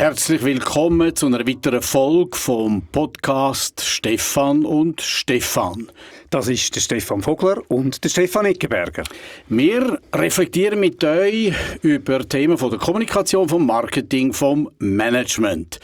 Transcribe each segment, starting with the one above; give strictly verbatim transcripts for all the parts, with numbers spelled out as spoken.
Herzlich willkommen zu einer weiteren Folge vom Podcast Stefan und Stefan. Das ist der Stefan Vogler und der Stefan Eckenberger. Wir reflektieren mit euch über Themen von der Kommunikation, vom Marketing, vom Management.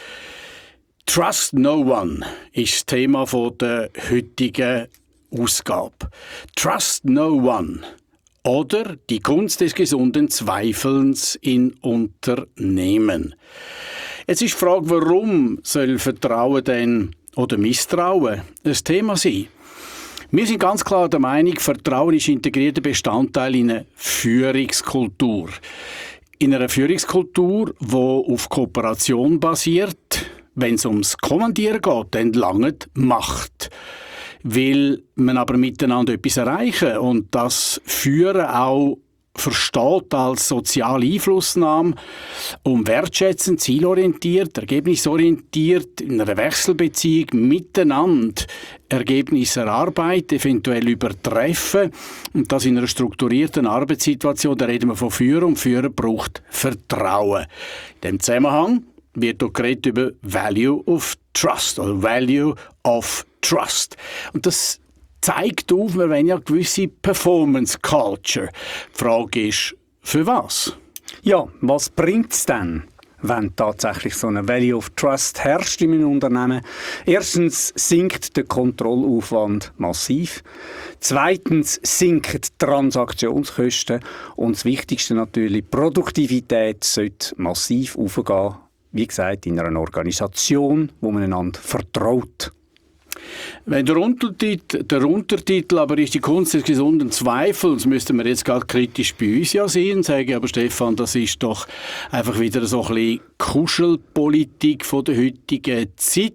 Trust no one ist das Thema von der heutigen Ausgabe. Trust no one. Oder die Kunst des gesunden Zweifelns in Unternehmen. Jetzt ist die Frage, warum soll Vertrauen denn oder Misstrauen ein Thema sein? Wir sind ganz klar der Meinung, Vertrauen ist integrierter Bestandteil in einer Führungskultur. In einer Führungskultur, die auf Kooperation basiert, wenn es ums Kommandieren geht, dann langt Macht. Will man aber miteinander etwas erreichen und das Führen auch versteht als soziale Einflussnahme, um wertschätzend, zielorientiert, ergebnisorientiert, in einer Wechselbeziehung miteinander Ergebnisse erarbeiten, eventuell übertreffen und das in einer strukturierten Arbeitssituation, da reden wir von Führen und Führen braucht Vertrauen. In diesem Zusammenhang wird auch geredet über Value of Trust oder Value of Trust. Und das zeigt auf, wir wollen ja eine gewisse Performance Culture. Die Frage ist, für was? Ja, was bringt es denn, wenn tatsächlich so eine Value of Trust herrscht in einem Unternehmen? Erstens sinkt der Kontrollaufwand massiv. Zweitens sinken die Transaktionskosten. Und das Wichtigste natürlich, die Produktivität sollte massiv aufgehen. Wie gesagt, in einer Organisation, wo man einander vertraut. Wenn der Untertitel, der Untertitel aber ist die Kunst des gesunden Zweifels, müssten wir jetzt gerade kritisch bei uns ja sehen, sage aber Stefan, das ist doch einfach wieder so ein bisschen Kuschelpolitik von der heutigen Zeit.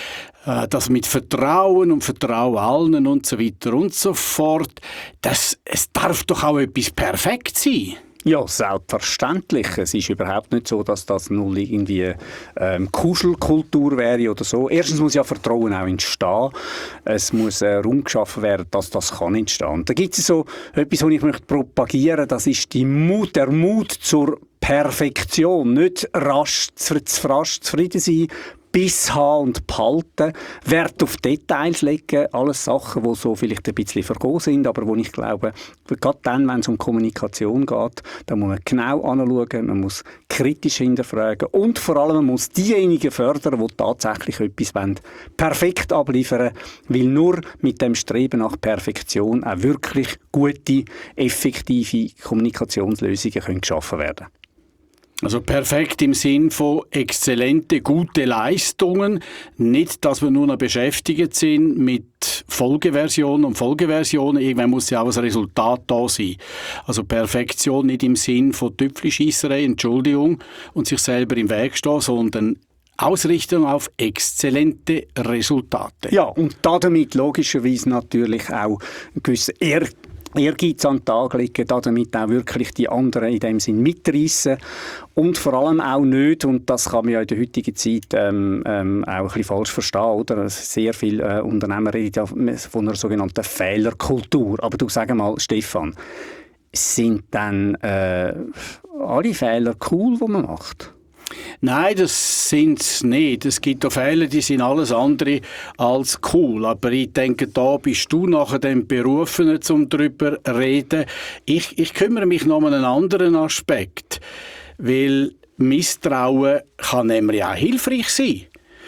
Das mit Vertrauen und Vertrauen allen und so weiter und so fort, das, es darf doch auch etwas perfekt sein. Ja, selbstverständlich. Es ist überhaupt nicht so, dass das nur irgendwie ähm, Kuschelkultur wäre oder so. Erstens muss ja Vertrauen auch entstehen. Es muss äh, Raum geschaffen werden, dass das kann entstehen. Und da gibt es so etwas, was ich möchte propagieren, das ist die Mut, der Mut zur Perfektion. Nicht rasch, zu rasch zufrieden sein, Biss haben und behalten, Wert auf Details legen, alles Sachen, die so vielleicht ein bisschen vergehen sind, aber wo ich glaube, gerade dann, wenn es um Kommunikation geht, da muss man genau anschauen, man muss kritisch hinterfragen und vor allem man muss diejenigen fördern, die tatsächlich etwas wollen, perfekt abliefern, weil nur mit dem Streben nach Perfektion auch wirklich gute, effektive Kommunikationslösungen können geschaffen werden. Also perfekt im Sinn von exzellente, gute Leistungen. Nicht, dass wir nur noch beschäftigt sind mit Folgeversionen und Folgeversionen. Irgendwann muss ja auch ein Resultat da sein. Also Perfektion nicht im Sinn von Tüpfelscheisserei, Entschuldigung, und sich selber im Weg stehen, sondern Ausrichtung auf exzellente Resultate. Ja, und damit logischerweise natürlich auch ein gewisser Ehr Ehrgeiz an den Tag legen, damit auch wirklich die anderen in dem Sinn mitreissen und vor allem auch nicht, und das kann man ja in der heutigen Zeit ähm, ähm, auch ein bisschen falsch verstehen, oder? Sehr viele äh, Unternehmer reden ja von einer sogenannten Fehlerkultur. Aber du sag mal, Stefan, sind dann äh, alle Fehler cool, die man macht? Nein, das sind es nicht. Es gibt auch Fehler, die sind alles andere als cool. Aber ich denke, da bist du nachher dem Berufenen, um darüber zu reden. Ich, ich kümmere mich noch um einen anderen Aspekt. Weil Misstrauen kann nämlich auch hilfreich sein.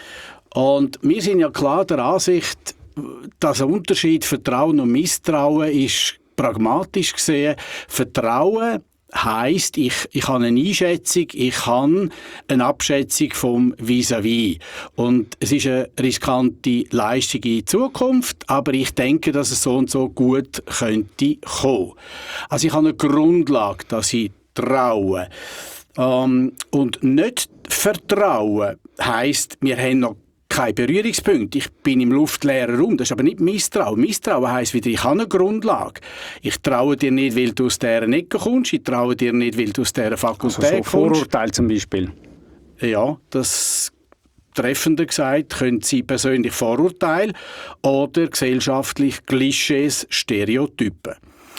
Und wir sind ja klar der Ansicht, dass ein Unterschied Vertrauen und Misstrauen ist pragmatisch gesehen. Vertrauen heisst, ich, ich habe eine Einschätzung, ich habe eine Abschätzung vom Vis-à-vis. Und es ist eine riskante Leistung in Zukunft, aber ich denke, dass es so und so gut könnte kommen. Also ich habe eine Grundlage, dass ich traue. Ähm, und nicht vertrauen heisst, wir haben noch kein Berührungspunkt. Ich bin im luftleeren Raum. Das ist aber nicht Misstrauen. Misstrauen heisst wieder, ich habe eine Grundlage. Ich traue dir nicht, weil du aus dieser Ecke kommst. Ich traue dir nicht, weil du aus dieser Fakultät also so kommst. Vorurteil zum Beispiel. Ja, das treffender gesagt, können sie persönlich Vorurteile oder gesellschaftlich Klischees, Stereotypen.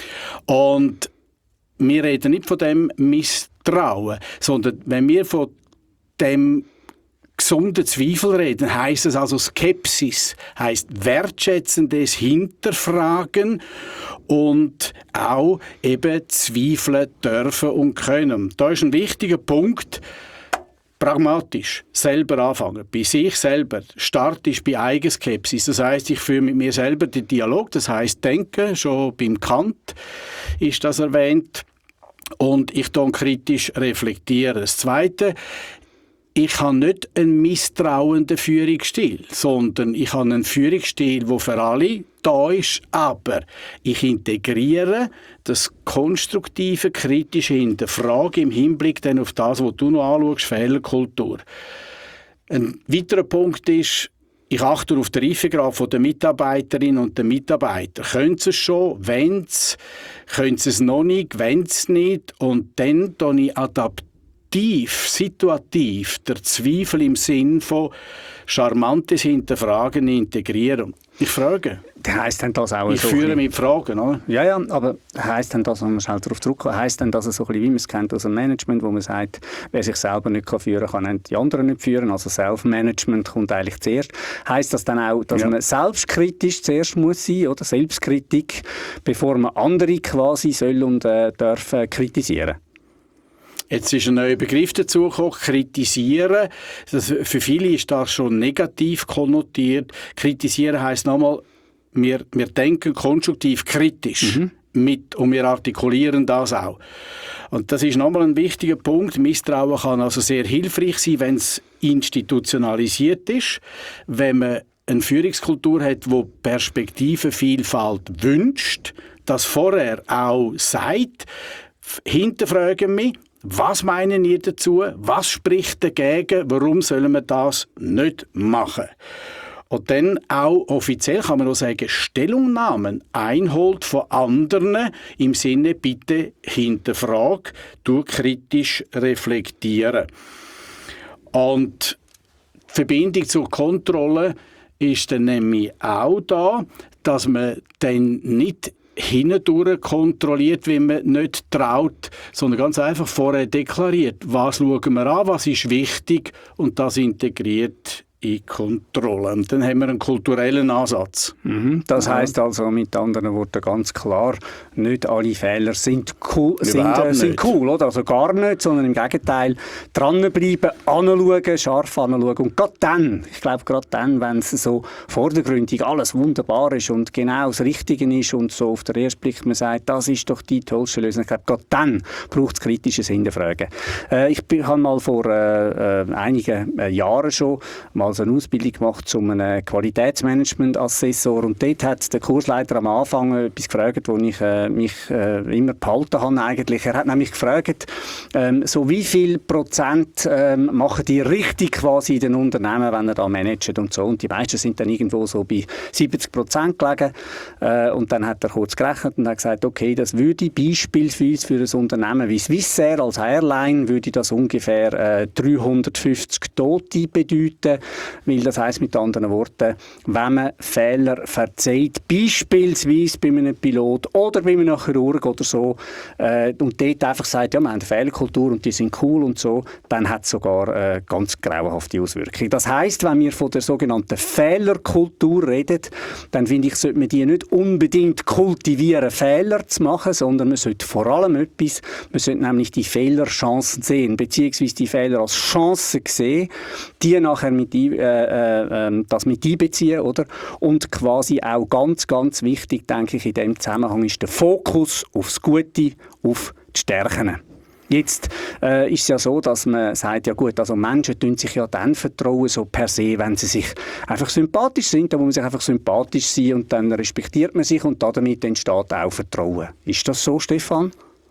Und wir reden nicht von dem Misstrauen, sondern wenn wir von dem gesunden Zweifel reden, heisst es also Skepsis, heisst wertschätzendes Hinterfragen und auch eben zweifeln dürfen und können. Da ist ein wichtiger Punkt, pragmatisch, selber anfangen, bei sich selber. Start ist bei Eigenskepsis, das heisst, ich führe mit mir selber den Dialog, das heisst denken, schon beim Kant ist das erwähnt, und ich dann kritisch reflektieren. Das Zweite, ich habe nicht einen misstrauenden Führungsstil, sondern ich habe einen Führungsstil, der für alle da ist, aber ich integriere das konstruktive, kritische Hinterfragen im Hinblick dann auf das, was du noch anschaust, Fehlerkultur. Ein weiterer Punkt ist, ich achte auf den Reifegrad der Mitarbeiterinnen und der Mitarbeiter. Können sie es schon? Wenn sie können sie es noch nicht? Wenn sie es nicht? Und dann tue ich adaptiv, situativ, der Zweifel im Sinn von charmantes Hinterfragen integrieren. Ich frage. Heisst denn das auch ich so führe mit Fragen, oder? Ja, ja, aber heisst denn das, wenn wir schnell darauf zurückkommen, heisst denn das so ein bisschen, wie man es kennt aus dem Management, wo man sagt, wer sich selber nicht führen kann, kann die anderen nicht führen, also Self-Management kommt eigentlich zuerst. Heisst das dann auch, dass ja. man selbstkritisch zuerst muss sein, oder Selbstkritik, bevor man andere quasi soll und äh, darf äh, kritisieren? Jetzt ist ein neuer Begriff dazugekommen, kritisieren. Das, für viele ist das schon negativ konnotiert. Kritisieren heisst nochmal, wir, wir denken konstruktiv kritisch mhm. mit und wir artikulieren das auch. Und das ist nochmal ein wichtiger Punkt. Misstrauen kann also sehr hilfreich sein, wenn es institutionalisiert ist, wenn man eine Führungskultur hat, die Perspektivenvielfalt wünscht, das vorher auch sagt, hinterfragen mich, was meinen ihr dazu? Was spricht dagegen? Warum sollen wir das nicht machen? Und dann auch offiziell kann man auch sagen, Stellungnahmen einholt von anderen im Sinne, bitte hinterfrag, du kritisch reflektieren. Und die Verbindung zur Kontrolle ist dann nämlich auch da, dass man dann nicht hindurch kontrolliert, wenn man nicht traut, sondern ganz einfach vorher deklariert, was schauen wir an, was ist wichtig und das integriert in Kontrolle. Und dann haben wir einen kulturellen Ansatz. Mhm. Das heisst also mit anderen Worten ganz klar, nicht alle Fehler sind cool, sind, äh, sind cool, oder? Also gar nicht, sondern im Gegenteil, dranbleiben, anschauen, scharf anschauen. Und gerade dann, ich glaube gerade dann, wenn es so vordergründig alles wunderbar ist und genau das Richtige ist und so auf den ersten Blick man sagt, das ist doch die tollste Lösung. Ich glaube, gerade dann braucht es kritisches Hinterfragen. Äh, ich habe mal vor äh, äh, einigen äh, Jahren schon mal also eine Ausbildung gemacht zu einem Qualitätsmanagement-Assessor und dort hat der Kursleiter am Anfang etwas gefragt, wo ich äh, mich äh, immer behalten habe eigentlich. Er hat nämlich gefragt, ähm, so wie viel Prozent ähm, machen die richtig quasi in den Unternehmen, wenn er da managt und so. Und die meisten sind dann irgendwo so bei siebzig Prozent gelegen. Äh, und dann hat er kurz gerechnet und hat gesagt, okay, das würde beispielsweise für ein Unternehmen wie Swissair als Airline würde das ungefähr äh, dreihundertfünfzig Tote bedeuten. Weil das heisst mit anderen Worten, wenn man Fehler verzeiht, beispielsweise bei einem Pilot oder bei einem Chirurg oder so, äh, und dort einfach sagt, ja, wir haben eine Fehlerkultur und die sind cool und so, dann hat es sogar äh, ganz grauenhafte Auswirkungen. Das heisst, wenn wir von der sogenannten Fehlerkultur reden, dann finde ich, sollte man die nicht unbedingt kultivieren, Fehler zu machen, sondern man sollte vor allem etwas, man sollte nämlich die Fehlerchancen sehen, beziehungsweise die Fehler als Chancen sehen, die nachher mit Äh, äh, das mit einbeziehen, oder? Und quasi auch ganz, ganz wichtig, denke ich, in dem Zusammenhang ist der Fokus aufs Gute, auf die Stärken. Jetzt äh, ist es ja so, dass man sagt, ja gut, also Menschen tun sich ja dann vertrauen, so per se, wenn sie sich einfach sympathisch sind, dann muss man sich einfach sympathisch sein und dann respektiert man sich und damit entsteht auch Vertrauen. Ist das so, Stefan?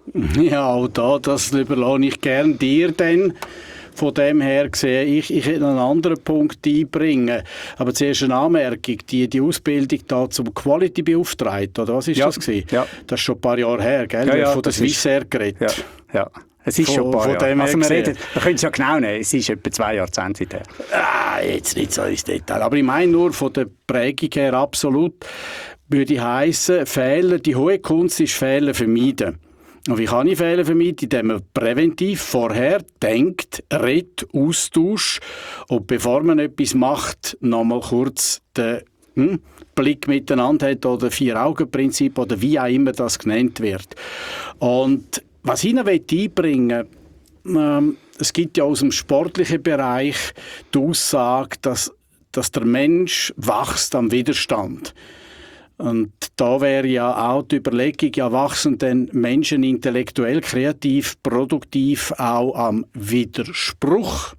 Ja, auch da, das überlasse ich gerne dir denn. Von dem her gesehen, ich, ich hätte noch einen anderen Punkt einbringen. Aber zuerst eine Anmerkung, die, die Ausbildung da zum Quality-Beauftragten, oder was ist ja. das gewesen? Ja. Das ist schon ein paar Jahre her, gell? Ja, ja, von der Swissair geredet. Ja, ja. Es ist von, schon ein paar Jahre. Also wir, reden, wir können es ja genau nehmen, es ist etwa zwei Jahrzehnte her. Ah, jetzt nicht so ins Detail. Aber ich meine nur von der Prägung her absolut, würde heissen, Fehler, die hohe Kunst ist Fehler vermeiden. Und wie kann ich Fehler vermeiden? Indem man präventiv vorher denkt, redet, austauscht und bevor man etwas macht, nochmal kurz den hm, Blick miteinander hat oder Vier-Augen-Prinzip oder wie auch immer das genannt wird. Und was ich noch einbringen will, ähm, es gibt ja aus dem sportlichen Bereich die Aussage, dass, dass der Mensch wächst am Widerstand. Und da wäre ja auch die Überlegung, ja, wachsen denn Menschen intellektuell, kreativ, produktiv auch am Widerspruch?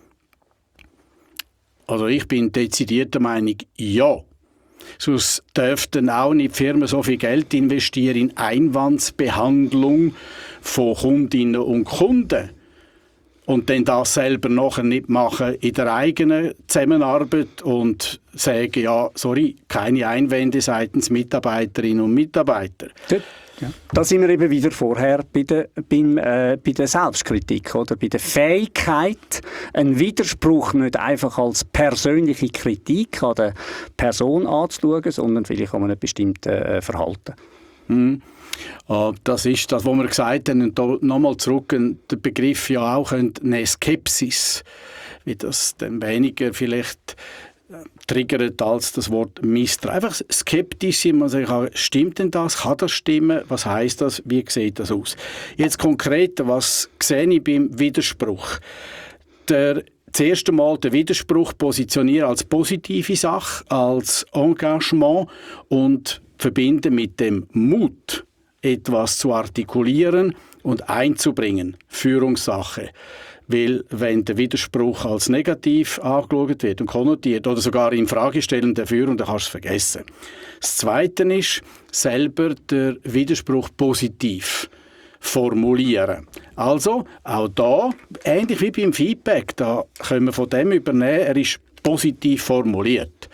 Also ich bin dezidiert der Meinung, ja. Sonst dürften auch nicht Firmen so viel Geld investieren in Einwandsbehandlung von Kundinnen und Kunden. Und dann das selber nachher nicht machen in der eigenen Zusammenarbeit und sagen, ja, sorry, keine Einwände seitens Mitarbeiterinnen und Mitarbeiter. Ja. Da sind wir eben wieder vorher bei der, beim, äh, bei der Selbstkritik, oder? Bei der Fähigkeit, einen Widerspruch nicht einfach als persönliche Kritik an der Person anzuschauen, sondern vielleicht an einem bestimmten äh, Verhalten. Mhm. Das ist das, was wir gesagt haben, und da nochmal zurück, der Begriff ja auch eine Skepsis, wie das dann weniger vielleicht triggert als das Wort Misstrauen. Einfach skeptisch sein, man sagt, stimmt denn das, kann das stimmen, was heisst das, wie sieht das aus? Jetzt konkret, was sehe ich beim Widerspruch? Der Das erste Mal den Widerspruch positionieren als positive Sache, als Engagement und verbinden mit dem Mut, etwas zu artikulieren und einzubringen. Führungssache. Weil wenn der Widerspruch als negativ angeschaut wird und konnotiert oder sogar in Frage stellen der Führung, dann kannst du es vergessen. Das Zweite ist, selber der Widerspruch positiv formulieren. Also, auch da, ähnlich wie beim Feedback, da können wir von dem übernehmen, er ist positiv formuliert.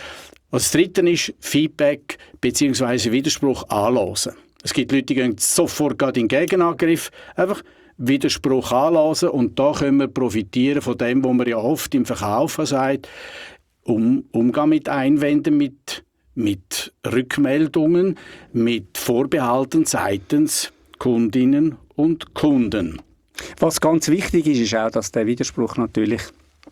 Und das Dritte ist Feedback bzw. Widerspruch anhören. Es gibt Leute, die gehen sofort gerade in den Gegenangriff. Einfach Widerspruch anhören und da können wir profitieren von dem, was man ja oft im Verkaufen sagt, um, umgehen mit Einwänden, mit, mit Rückmeldungen, mit Vorbehalten seitens Kundinnen und Kunden. Was ganz wichtig ist, ist auch, dass der Widerspruch natürlich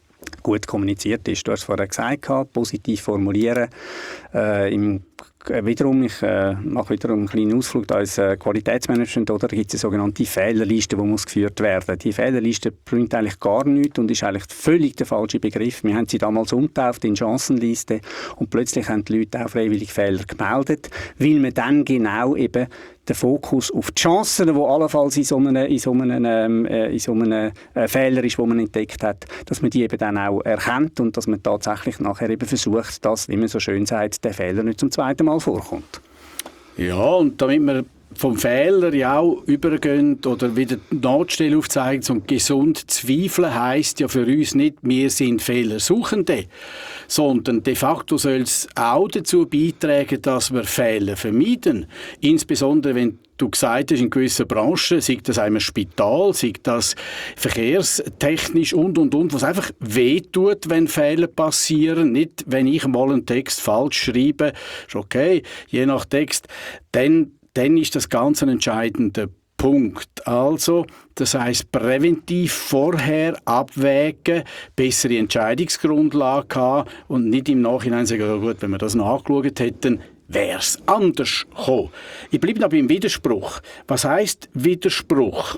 gut kommuniziert ist. Du hast vorher gesagt, positiv formulieren. Äh, im, äh, wiederum, ich äh, mache wiederum einen kleinen Ausflug da ins äh, Qualitätsmanagement, oder? Da gibt es eine sogenannte Fehlerliste, die muss geführt werden. Die Fehlerliste bringt eigentlich gar nichts und ist eigentlich völlig der falsche Begriff. Wir haben sie damals umgetauft in Chancenliste und plötzlich haben die Leute auch freiwillig Fehler gemeldet, weil man dann genau eben der Fokus auf die Chancen, die allenfalls in so einem, in so einem, ähm, in so einem äh, Fehler ist, den man entdeckt hat, dass man die eben dann auch erkennt und dass man tatsächlich nachher eben versucht, dass, wie man so schön sagt, der Fehler nicht zum zweiten Mal vorkommt. Ja, und damit wir vom Fehler ja auch übergehen oder wieder die Notstelle aufzeigen, zum gesund zweifeln heisst ja für uns nicht, wir sind Fehlersuchende, sondern de facto soll es auch dazu beitragen, dass wir Fehler vermeiden. Insbesondere wenn du gesagt hast, in gewissen Branchen, sei das einmal Spital, sei das verkehrstechnisch und, und, und, was einfach wehtut, wenn Fehler passieren. Nicht, wenn ich mal einen Text falsch schreibe, ist okay, je nach Text, dann Dann ist das ganz ein entscheidender Punkt. Also, das heisst, präventiv vorher abwägen, bessere Entscheidungsgrundlage haben und nicht im Nachhinein sagen, ja gut, wenn wir das noch angeschaut hätten, wäre es anders gekommen. Ich bleibe noch beim Widerspruch. Was heisst Widerspruch?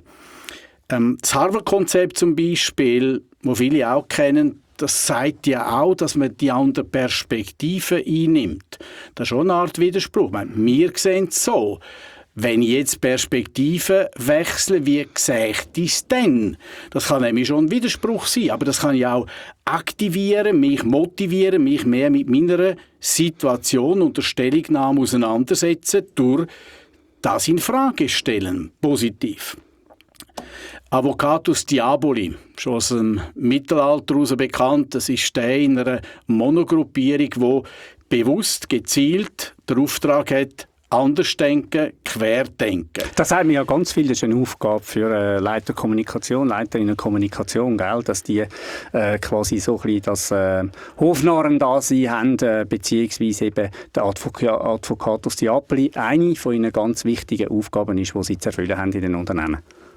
Ähm, das Harvard-Konzept zum Beispiel, das viele auch kennen, das sagt ja auch, dass man die andere Perspektive einnimmt. Das ist schon eine Art Widerspruch. Ich meine, wir sehen es so. Wenn ich jetzt Perspektive wechsle, wie sehe ich das denn? Das kann nämlich schon ein Widerspruch sein, aber das kann ich auch aktivieren, mich motivieren, mich mehr mit meiner Situation und der Stellungnahme auseinandersetzen, durch das in Frage stellen, positiv. Avocatus Diaboli, schon aus dem Mittelalter heraus bekannt. Das ist der in einer Monogruppierung, die bewusst, gezielt den Auftrag hat, anders denken, querdenken. Das sagen wir ja ganz viel, das ist eine Aufgabe für äh, Leiter Kommunikation, Leiterinnen Kommunikation, gell? Dass die äh, quasi so ein bisschen das äh, Hofnarren-Dasein haben, äh, beziehungsweise eben der Advoca- Advocatus Diaboli eine von ihnen ganz wichtigen Aufgaben ist, die sie zu erfüllen haben in den Unternehmen.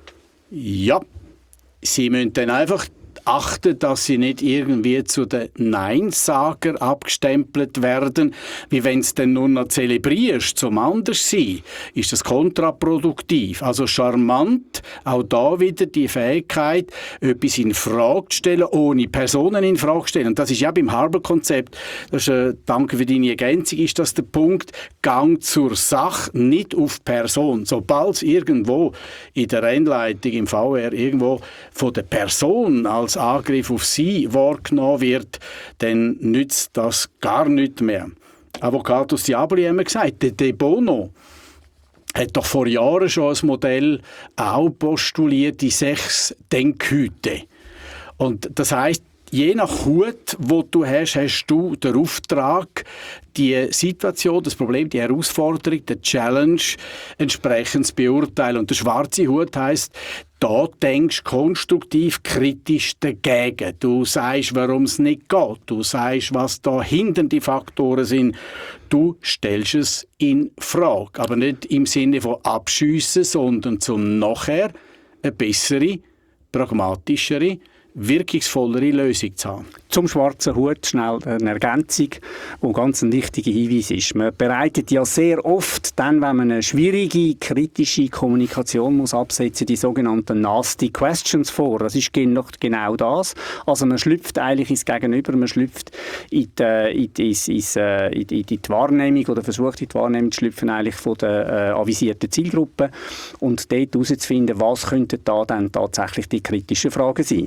Ja, sie müssen dann einfach achten, dass sie nicht irgendwie zu den Neinsager abgestempelt werden, wie wenn es dann nur noch zelebrierst zum Anderssein, ist das kontraproduktiv. Also charmant, auch da wieder die Fähigkeit, etwas in Frage zu stellen, ohne Personen in Frage zu stellen. Und das ist ja beim Harbour-Konzept, das ist, äh, danke für deine Ergänzung, ist das der Punkt, Gang zur Sache, nicht auf Person. Sobald es irgendwo in der Rennleitung im V R irgendwo von der Person als Angriff auf sie wahrgenommen wird, dann nützt das gar nicht mehr. Advocatus Diaboli haben wir gesagt, der De Bono hat doch vor Jahren schon ein Modell auch postuliert, die sechs Denkhüte. Und das heisst, je nach Hut, wo du hast, hast du den Auftrag, die Situation, das Problem, die Herausforderung, die Challenge entsprechend zu beurteilen. Und der schwarze Hut heisst, da denkst du konstruktiv, kritisch dagegen. Du sagst, warum es nicht geht. Du sagst, was da hinten die Faktoren sind. Du stellst es in Frage. Aber nicht im Sinne von abschiessen, sondern zum nachher eine bessere, pragmatischere, wirkungsvollere Lösung zu haben. Zum schwarzen Hut schnell eine Ergänzung, die ganz ein wichtiger Hinweis ist. Man bereitet ja sehr oft, dann, wenn man eine schwierige, kritische Kommunikation muss absetzen, die sogenannten Nasty Questions vor. Das ist genau das. Also man schlüpft eigentlich ins Gegenüber, man schlüpft in die, in die, in die, in die Wahrnehmung oder versucht in die Wahrnehmung zu schlüpfen eigentlich von der äh, avisierten Zielgruppe und dort herauszufinden, was könnten da dann tatsächlich die kritischen Fragen sein.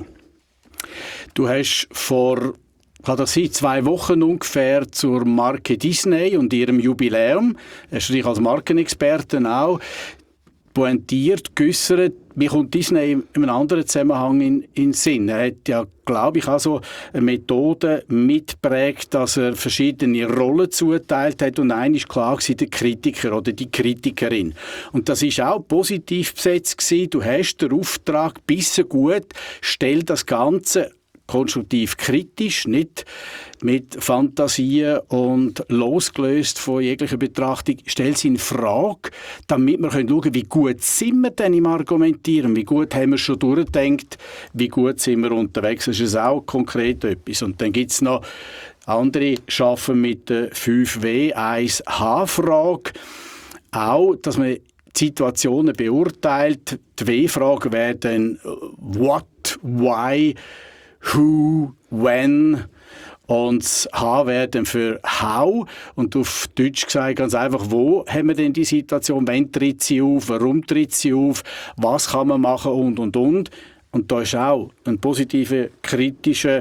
Du hast vor kann das sein, zwei Wochen ungefähr zur Marke Disney und ihrem Jubiläum, hast du dich als Markenexperten auch pointiert, geäussert, mir kommt Disney in einem anderen Zusammenhang in, in den Sinn. Er hat ja, glaube ich, auch so eine Methode mitgeprägt, dass er verschiedene Rollen zuteilt hat und eine ist klar gewesen, der Kritiker oder die Kritikerin. Und das ist auch positiv besetzt gewesen. Du hast den Auftrag, bisschen gut, stell das Ganze konstruktiv kritisch, nicht mit Fantasien und losgelöst von jeglicher Betrachtung, stell sie in Frage, damit wir schauen können, wie gut sind wir denn im Argumentieren, wie gut haben wir schon durchgedacht, wie gut sind wir unterwegs. Das ist auch konkret etwas. Und dann gibt es noch andere, arbeiten mit der fünf W eins H Frage, auch, dass man Situationen beurteilt. Die W-Frage wäre dann what, why, who, when, und das H wäre dann für how und auf Deutsch gesagt ganz einfach, wo haben wir denn die Situation, wann tritt sie auf, warum tritt sie auf, was kann man machen und und und. Und da ist auch ein positiver, kritischer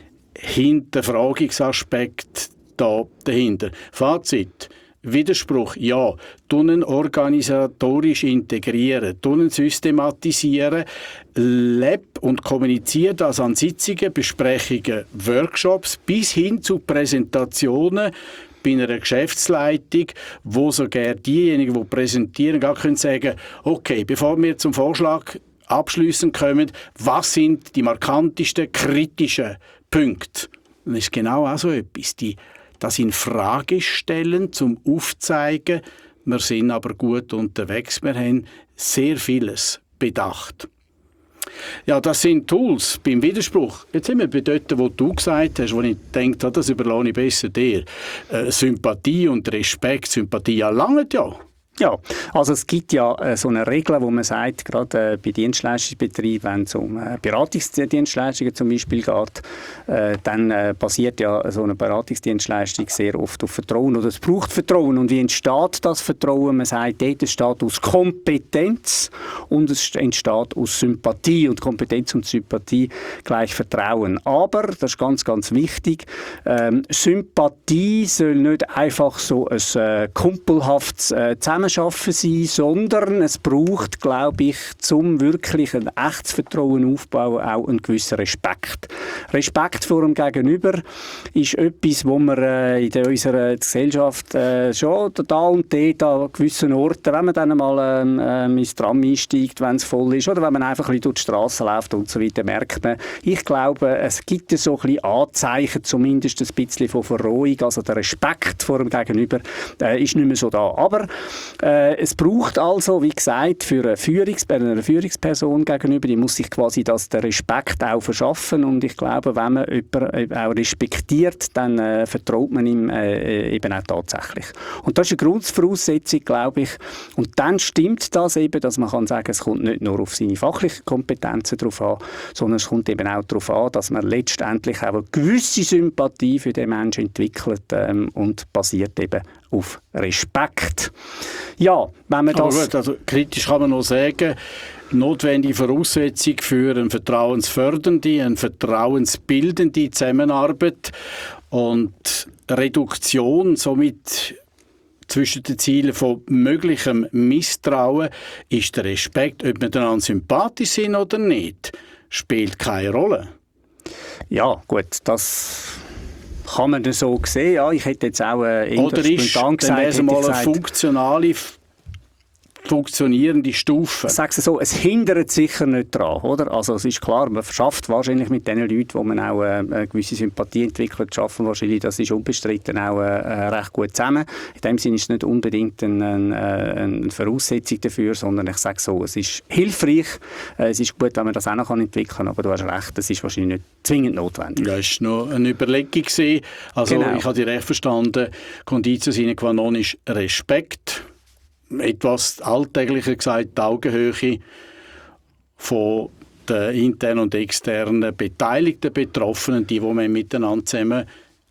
Hinterfragungsaspekt da dahinter. Fazit: Widerspruch, ja. Tunnen organisatorisch integrieren, tunnen systematisieren, leb und kommuniziert das an Sitzungen, Besprechungen, Workshops bis hin zu Präsentationen bei einer Geschäftsleitung, wo sogar diejenigen, die präsentieren, gar können sagen, okay, bevor wir zum Vorschlag abschließend kommen, was sind die markantesten kritischen Punkte? Das ist genau auch so etwas. Die das in Frage stellen, zum Aufzeigen, wir sind aber gut unterwegs, wir haben sehr vieles bedacht. Ja, das sind Tools beim Widerspruch. Jetzt sind wir bei dort, wo du gesagt hast, wo ich denke, das überlasse ich besser dir. Äh, Sympathie und Respekt, Sympathie, ja, lange ja. Ja, also es gibt ja äh, so eine Regel, wo man sagt, gerade äh, bei Dienstleistungsbetrieben, wenn es um äh, Beratungsdienstleistungen zum Beispiel geht, äh, dann äh, basiert ja so eine Beratungsdienstleistung sehr oft auf Vertrauen oder es braucht Vertrauen. Und wie entsteht das Vertrauen? Man sagt, dort entsteht aus Kompetenz und es entsteht aus Sympathie und Kompetenz und Sympathie gleich Vertrauen. Aber, das ist ganz, ganz wichtig, ähm, Sympathie soll nicht einfach so ein äh, kumpelhaftes äh, Zusammenspiel Zusammenarbeiten sein, sondern es braucht, glaube ich, zum wirklich ein echtes Vertrauen aufbauen, auch einen gewissen Respekt. Respekt vor dem Gegenüber ist etwas, wo wir äh, in unserer Gesellschaft äh, schon da und dort an gewissen Orten, wenn man dann mal ähm, ähm, ins Tram einsteigt, wenn es voll ist, oder wenn man einfach ein bisschen durch die Straße läuft und so weiter, merkt man, ich glaube, es gibt so ein bisschen Anzeichen, zumindest ein bisschen von Verrohung, also der Respekt vor dem Gegenüber äh, ist nicht mehr so da. Aber äh, es braucht also, wie gesagt, für eine, Führungs- eine Führungsperson gegenüber, die muss sich quasi das, den Respekt auch verschaffen, und ich glaube, wenn man jemanden auch respektiert, dann äh, vertraut man ihm äh, eben auch tatsächlich. Und das ist eine Grundvoraussetzung, glaube ich. Und dann stimmt das eben, dass man kann sagen, es kommt nicht nur auf seine fachlichen Kompetenzen drauf an, sondern es kommt eben auch darauf an, dass man letztendlich auch eine gewisse Sympathie für den Menschen entwickelt ähm, und basiert eben auf Respekt. Ja, wenn man das... Aber gut, also kritisch kann man noch sagen, notwendige Voraussetzung für eine vertrauensfördernde, eine vertrauensbildende Zusammenarbeit und Reduktion somit zwischen den Zielen von möglichem Misstrauen ist der Respekt, ob wir einander sympathisch sind oder nicht, spielt keine Rolle. Ja, gut, das kann man so sehen. Ja, ich hätte jetzt auch äh, oder ist spontan gesagt, dann hätte mal gesagt, eine funktionale funktionierende Stufe. Sag's so, es hindert sicher nicht daran, oder? Also es ist klar, man schafft wahrscheinlich mit den Leuten, wo man auch äh, eine gewisse Sympathie entwickelt, schaffen wahrscheinlich, das ist unbestritten, auch äh, recht gut zusammen. In dem Sinne ist es nicht unbedingt eine, eine, eine Voraussetzung dafür, sondern ich sage so, es ist hilfreich, äh, es ist gut, wenn man das auch noch entwickeln kann, aber du hast recht, es ist wahrscheinlich nicht zwingend notwendig. Ja, es war noch eine Überlegung gewesen. Also Genau. Ich habe dich recht verstanden, Conditio sine qua non ist Respekt. Etwas alltäglicher gesagt, die Augenhöhe von den internen und externen beteiligten Betroffenen, die, die man miteinander zusammen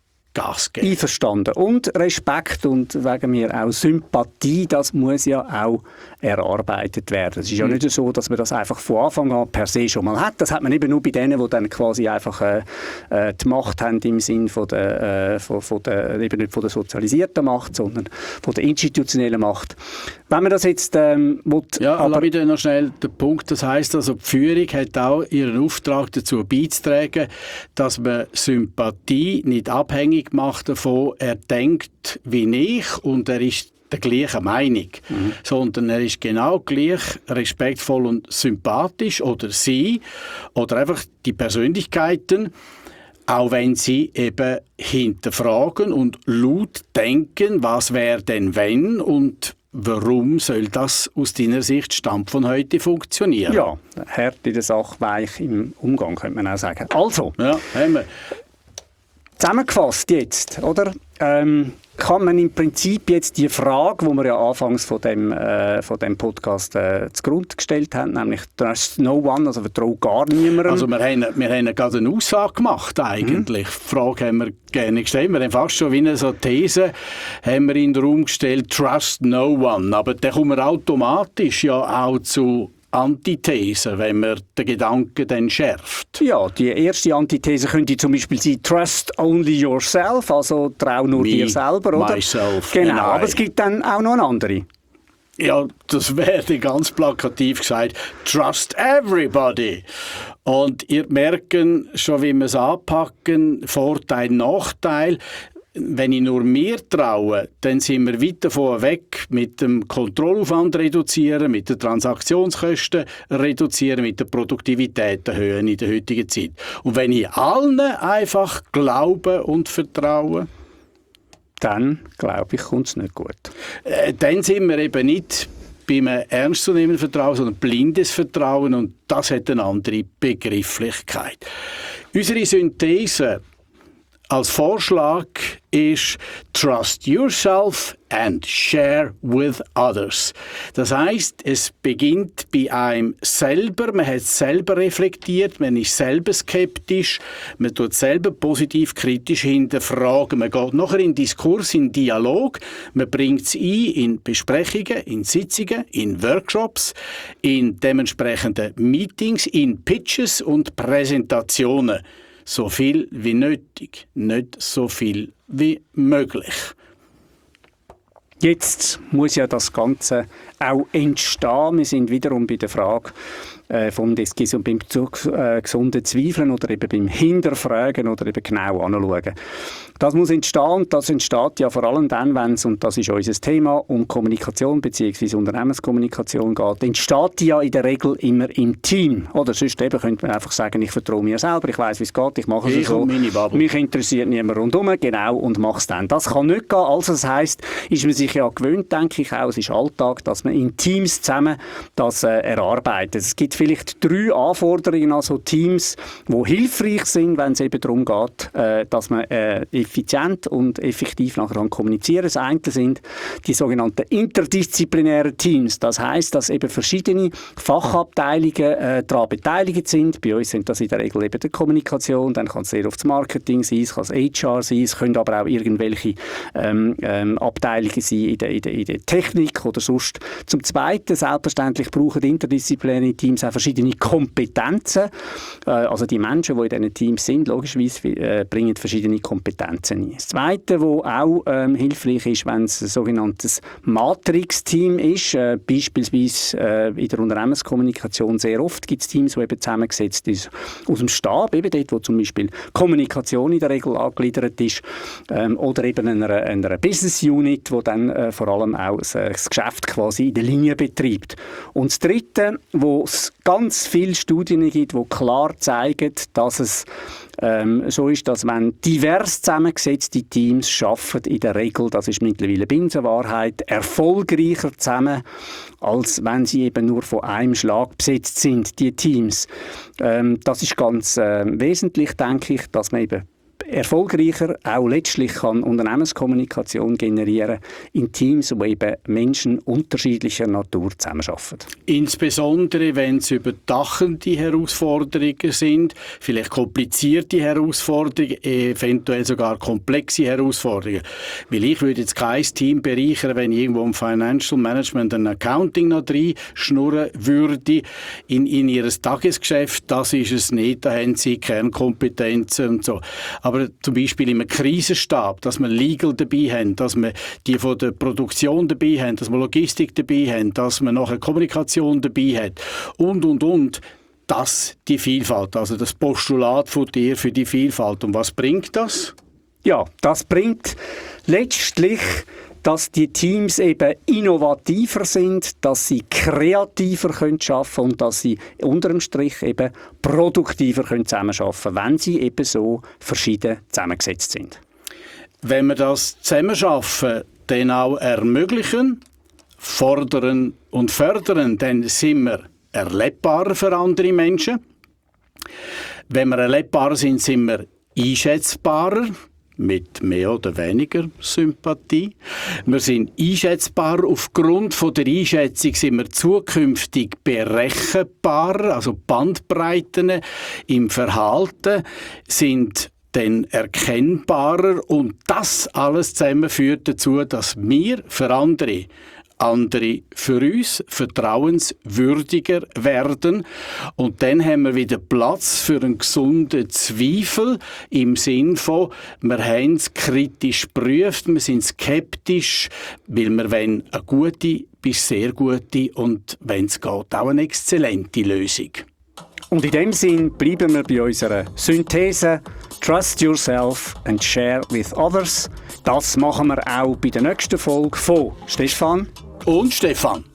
Gas geben. Einverstanden. Und Respekt und wegen mir auch Sympathie, das muss ja auch erarbeitet werden. Es ist ja nicht so, dass man das einfach von Anfang an per se schon mal hat. Das hat man eben nur bei denen, die dann quasi einfach äh, äh, die Macht haben im Sinn von der, äh, von, von der, eben nicht von der sozialisierten Macht, sondern von der institutionellen Macht. Wenn man das jetzt ähm, will, Ja, aber aber wieder noch schnell den Punkt. Das heisst also, die Führung hat auch ihren Auftrag dazu beizutragen, dass man Sympathie nicht abhängig macht davon, er denkt wie ich und er ist der gleichen Meinung, mhm. sondern er ist genau gleich respektvoll und sympathisch oder sie oder einfach die Persönlichkeiten, auch wenn sie eben hinterfragen und laut denken, was wäre denn wenn und warum soll das aus deiner Sicht Stand von heute funktionieren? ja, hart in der Sache, weich im Umgang, könnte man auch sagen. Also, ja, haben wir. Zusammengefasst jetzt, oder? Ähm, kann man im Prinzip jetzt die Frage, die wir ja anfangs von dem, äh, von dem Podcast äh, zugrunde gestellt haben, nämlich «Trust no one», also «Vertrau gar niemandem». Also wir haben, wir haben gerade eine Aussage gemacht eigentlich. Mhm. Die Frage haben wir gerne gestellt. Wir haben fast schon wie eine so These haben wir in den Raum gestellt «Trust no one». Aber dann kommen wir automatisch ja auch zu Antithese, wenn man den Gedanken dann schärft. Ja, die erste Antithese könnte zum Beispiel sein «Trust only yourself», also «Trau nur Me, dir selber», oder? Myself, genau, aber es gibt dann auch noch eine andere. Ja, das wäre ganz plakativ gesagt «Trust everybody». Und ihr merkt schon, wie wir es anpacken, Vorteil, Nachteil. Wenn ich nur mir traue, dann sind wir weit davon weg, mit dem Kontrollaufwand reduzieren, mit den Transaktionskosten reduzieren, mit der Produktivität erhöhen in der heutigen Zeit. Und wenn ich allen einfach glaube und vertraue, dann, glaube ich, kommt es nicht gut. Äh, dann sind wir eben nicht beim ernstzunehmenden Vertrauen, sondern blindes Vertrauen, und das hat eine andere Begrifflichkeit. Unsere Synthese als Vorschlag ist «Trust yourself and share with others». Das heisst, es beginnt bei einem selber, man hat es selber reflektiert, man ist selber skeptisch, man tut selber positiv kritisch hinterfragen, man geht nachher in Diskurs, in Dialog, man bringt es ein in Besprechungen, in Sitzungen, in Workshops, in dementsprechenden Meetings, in Pitches und Präsentationen. So viel wie nötig, nicht so viel wie möglich. Jetzt muss ja das Ganze auch entstehen. Wir sind wiederum bei der Frage äh, vom des beim zu, äh, gesunden Zweifeln oder eben beim Hinterfragen oder eben genau anschauen. Das muss entstehen und das entsteht ja vor allem dann, wenn es, und das ist unser Thema, um Kommunikation bzw. Unternehmenskommunikation geht, entsteht die ja in der Regel immer im Team. Oder sonst eben könnte man einfach sagen, ich vertraue mir selber, ich weiss, wie es geht, ich mache es so. Mich interessiert niemand rundherum, genau, und mache es dann. Das kann nicht gehen. Also das heisst, ist man sich ja gewöhnt, denke ich auch, es ist Alltag, dass man in Teams zusammen das äh, erarbeitet. Es gibt vielleicht drei Anforderungen an so Teams, die hilfreich sind, wenn es eben darum geht, äh, dass man äh, effizient und effektiv nachher kommunizieren. Das eine sind die sogenannten interdisziplinären Teams. Das heisst, dass eben verschiedene Fachabteilungen äh, daran beteiligt sind. Bei uns sind das in der Regel eben die Kommunikation, dann kann es sehr oft das Marketing sein, es kann das H R sein, es können aber auch irgendwelche ähm, ähm, Abteilungen sein in der, in, der, in der Technik oder sonst. Zum Zweiten, selbstverständlich brauchen interdisziplinäre Teams auch verschiedene Kompetenzen. Äh, also die Menschen, die in diesen Teams sind, logischerweise äh, bringen verschiedene Kompetenzen ein. Das Zweite, was auch ähm, hilfreich ist, wenn es ein sogenanntes Matrix-Team ist, äh, beispielsweise äh, in der Unternehmenskommunikation sehr oft gibt es Teams, die eben zusammengesetzt sind aus dem Stab, eben dort, wo zum Beispiel Kommunikation in der Regel angegliedert ist, ähm, oder eben einer, einer Business Unit, wo dann äh, vor allem auch das, das Geschäft quasi in der Linie betreibt. Und das Dritte, wo es ganz viele Studien gibt, die klar zeigen, dass es ähm, so ist, dass wenn divers zusammengesetzte Teams schaffen in der Regel, das ist mittlerweile Binsenwahrheit, erfolgreicher zusammen, als wenn sie eben nur von einem Schlag besetzt sind, die Teams. Ähm, das ist ganz äh, wesentlich, denke ich, dass man eben erfolgreicher auch letztlich kann Unternehmenskommunikation generieren in Teams, wo eben Menschen unterschiedlicher Natur zusammenarbeiten. Insbesondere, wenn es überdachende Herausforderungen sind, vielleicht komplizierte Herausforderungen, eventuell sogar komplexe Herausforderungen. Weil ich würde jetzt kein Team bereichern, wenn irgendwo im Financial Management ein Accounting noch reinschnurren würde in, in ihr Tagesgeschäft. Das ist es nicht, da haben sie Kernkompetenzen und so. Aber zum Beispiel im Krisenstab, dass wir Legal dabei haben, dass wir die von der Produktion dabei haben, dass wir Logistik dabei haben, dass wir nachher Kommunikation dabei haben und, und, und. Das die Vielfalt, also das Postulat von dir für die Vielfalt. Und was bringt das? Ja, das bringt letztlich, dass die Teams eben innovativer sind, dass sie kreativer können arbeiten und dass sie unter dem Strich eben produktiver können zusammenarbeiten können, wenn sie eben so verschieden zusammengesetzt sind. Wenn wir das Zusammenarbeiten dann auch ermöglichen, fordern und fördern, dann sind wir erlebbarer für andere Menschen. Wenn wir erlebbarer sind, sind wir einschätzbarer, mit mehr oder weniger Sympathie. Wir sind einschätzbar. Aufgrund von der Einschätzung sind wir zukünftig berechenbarer, also Bandbreiten im Verhalten sind dann erkennbarer und das alles zusammen führt dazu, dass wir für andere andere für uns vertrauenswürdiger werden. Und dann haben wir wieder Platz für einen gesunden Zweifel im Sinn von, wir haben es kritisch geprüft, wir sind skeptisch, weil wir wollen eine gute bis sehr gute und, wenn es geht, auch eine exzellente Lösung. Und in dem Sinn bleiben wir bei unserer Synthese Trust yourself and share with others. Das machen wir auch bei der nächsten Folge von Stefan und Stefan.